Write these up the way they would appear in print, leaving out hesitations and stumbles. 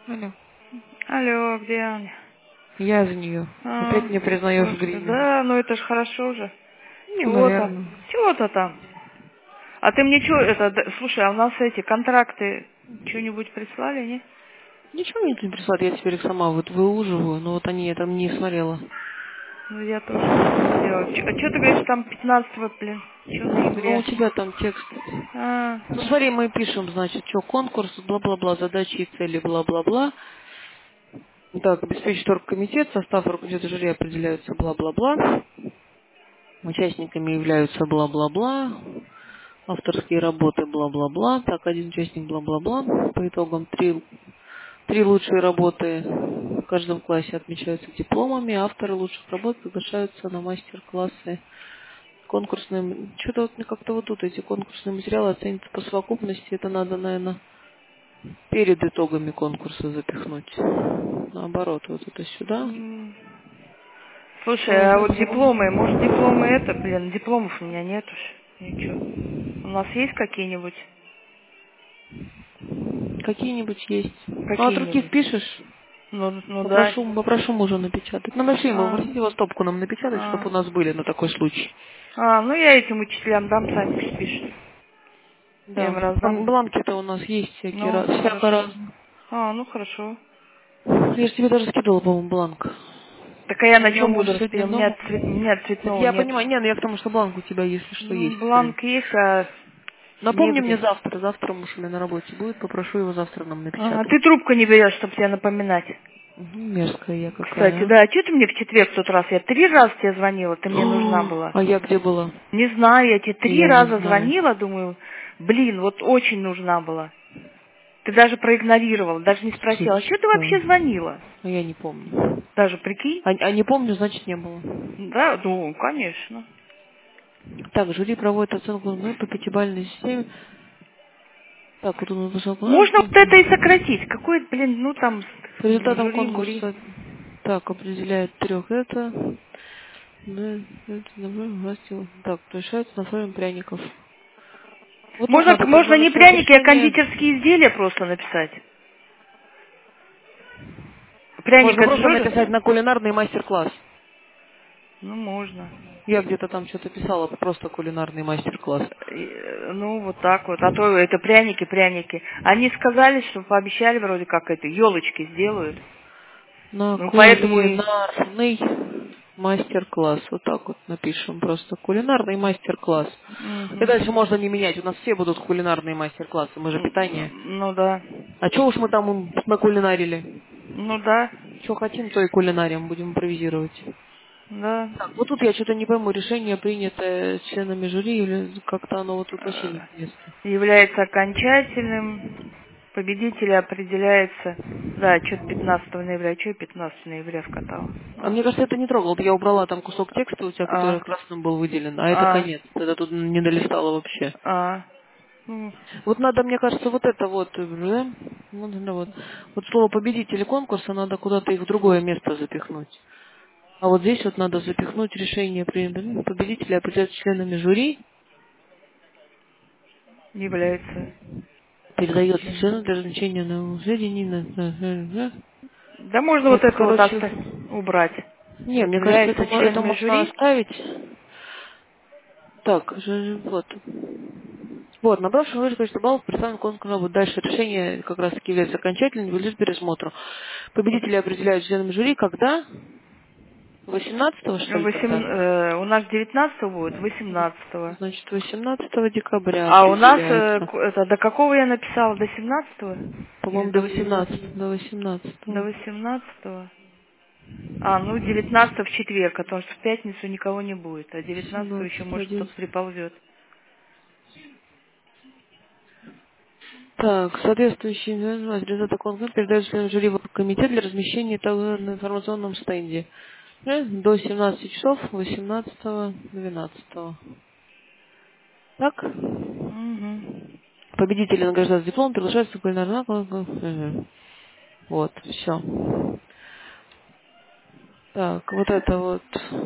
Алло. Алло, где Аня? Я за нее. Опять не признаешь в Господи, гриме. да, ну это ж хорошо же. Ну, Чего-то, наверное. чего-то там. А ты мне что, это, слушай, а у нас эти контракты что-нибудь прислали, не? Ничего мне не прислать, я теперь их сама вот выуживаю, но вот они я там не смотрела. Ну я тоже не смотрела. А что ты говоришь, там 15-го, блин, что Ну, у ноября? тебя там текст. А, Ну, смотри, мы пишем, значит, что конкурс, бла-бла-бла, задачи и цели, бла-бла-бла. Так, обеспечить оргкомитет, состав руководителя жюри определяются, бла-бла-бла. Участниками являются бла-бла-бла. Авторские работы, бла-бла-бла. Так, один участник, бла-бла-бла. По итогам три лучшие работы в каждом классе отмечаются дипломами. Авторы лучших работ приглашаются на мастер-классы. Конкурсные... Что-то вот мне как-то вот тут эти конкурсные материалы оценятся по совокупности. Это надо, наверное, перед итогами конкурса запихнуть. Наоборот, вот это сюда. м. Слушай, а вот дипломы, может Производство. дипломы это, блин, дипломов у меня нет уж. Ничего. У нас есть какие-нибудь? Какие-нибудь есть. Ну, от руки Какие-нибудь? впишешь. Ну да. Попрошу мужа напечатать. Ну, нашли ему, А, попросите его стопку нам напечатать, чтобы у а. нас были на такой случай. Ну я этим учителям дам, сами пусть пишут. Я Да. им Там раздам. бланки-то у нас есть всякие Ну, раз, всяко хорошо. разные. Ну хорошо. Я же тебе даже скидывала, по-моему, бланк. Так а я У на меня чем муж буду сегодня распределять? дома. У меня Это цветного я нет. понимаю, не, ну я к тому, что бланк у тебя, если что, Ну, есть. бланк есть, а Напомни мне негде. завтра. Завтра муж у меня на работе будет. Попрошу его завтра нам Ага, напечатать. ты трубку не берешь, чтобы тебе напоминать. Мерзкая я Кстати, какая. да, а что ты мне в четверг в тот раз? Я 3 раза тебе звонила, ты мне нужна была. А я где была? Не знаю, я тебе 3 Я не раза знаю. звонила, думаю, блин, вот очень нужна была. Ты даже проигнорировала, даже не спросила, а что ты вообще Чушь. звонила? А я не помню. Даже прикинь? А не помню, значит, не было. Да, ну, конечно. Так, жюри проводит оценку по пятибалльной системе. Так, вот он вышел. Можно вот это и сократить. Какой, блин, ну там, По блин, результатам жюри, мури. конкурса так определяет трех это. Да, это власти. Так, решается на форме пряников. Вот тут Можно, надо как бы можно не начать пряники, а решение. кондитерские изделия просто написать. Пряник Можно это просто тоже? написать на кулинарный мастер-класс. Ну, можно. Я где-то там что-то писала, просто кулинарный мастер-класс. Ну, вот так вот. А то это пряники, пряники. Они сказали, что пообещали вроде как это, елочки сделают. На Ну, поэтому и... кулинарный мастер-класс. Вот так вот напишем. Просто кулинарный мастер-класс. И Мгм. дальше можно не менять. У нас все будут кулинарные мастер-классы. Мы же питание. Ну, да. А что уж мы там накулинарили? Ну, да. Что хотим, то и кулинарим. Будем импровизировать. Да. Так, вот тут я что-то не пойму. Решение принято членами жюри или как-то оно вот тут вообще непонятно. Является окончательным. Победитель определяется... Да, что-то 15 ноября. Что я 15 ноября вкатала? А мне кажется, это не трогал. Я убрала там кусок текста у тебя, который А, красным был выделен. А это а, конец. Это тут не долистала вообще. а. Ну, Вот надо, мне кажется, вот это вот, вот слово победители конкурса надо куда-то их в другое место запихнуть. А вот здесь вот надо запихнуть решение победителя определяют членами жюри, является передается член. членам для размещения на сведений. Да можно вот Вот, это вот короче, убрать. не, мне кажется, Является это членами можно жюри. оставить. Так, вот. Вот, набравший выше количество баллов представлен конкурс работы. Дальше решение как раз таки является окончательным, подлежит пересмотру. Победители определяют членами жюри, когда? 18 что ли, когда? У нас 19 будет, 18. Значит, 18 декабря А у нас, определяется. это, до какого я написала? До 17? Или По-моему, до до 18? 18 до До 18 18. Ну 19 в четверг, потому что в пятницу никого не будет, а 19 еще 17, может кто-то 11. приползет. Так, соответствующий результаты конкурса передается членам жюри в комитет для размещения того на информационном стенде. До 17 часов 18-12. Так? Угу. Победители награждаются диплом, приглашаются в кулинарный конкурс. Вот, все. Так, вот это вот.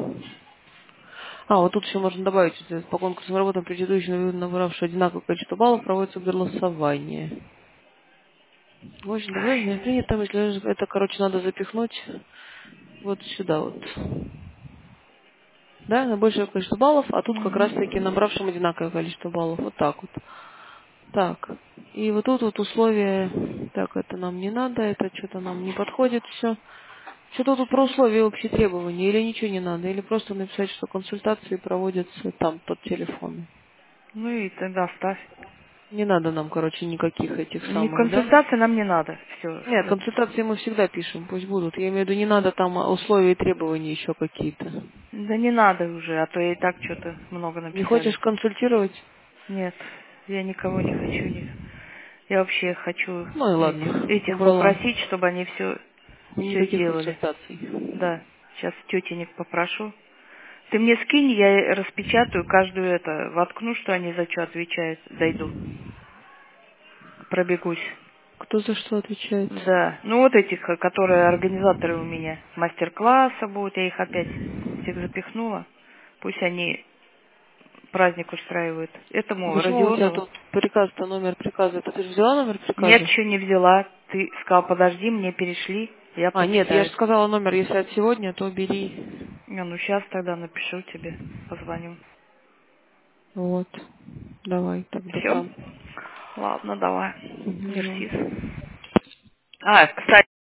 Вот тут еще можно добавить, что по конкурсным работам предыдущим набравшие одинаковое количество баллов проводится голосование. Очень довольно принято, если это, короче, надо запихнуть вот сюда вот. Да, на большее количество баллов, а тут как раз-таки Мгм. набравшим одинаковое количество баллов. Вот так вот. Так. И вот тут вот условия. Так, это нам не надо, это что-то нам не подходит все. Что-то тут про условия и общие требования, или ничего не надо, или просто написать, что консультации проводятся там под телефоном. Ну и тогда оставь. Не надо нам, короче, никаких этих Не самых, да? консультации нам не надо. Все. Нет, консультации мы всегда пишем, пусть будут. Я имею в виду, не надо там условия и требования еще какие-то. Да не надо уже, а то и так что-то много Не написали. хочешь консультировать? Нет, я никого не хочу. Я вообще хочу Ну и ладно, этих убрала. попросить, чтобы они все Никаких сделали. консультаций. Да, сейчас тетенек попрошу. Ты мне скинь, я распечатаю каждую это, воткну, что они за что отвечают, дойду, пробегусь. Кто за что отвечает? Да, ну вот этих, которые организаторы у меня, мастер-класса будут, я их опять всех запихнула. Пусть они праздник устраивают. А Этому почему у тебя Родионову. тут приказ-то, номер приказа? Это ты же взяла номер Нет, приказа? еще не взяла. Ты сказал, подожди, мне перешли, я А, нет, я же почитаю. сказала номер, если от сегодня, то бери. Ну сейчас тогда напишу тебе, позвоню. Вот. Давай, тогда Все? там. Ладно, давай. Мгм. Мерсис. А, кстати,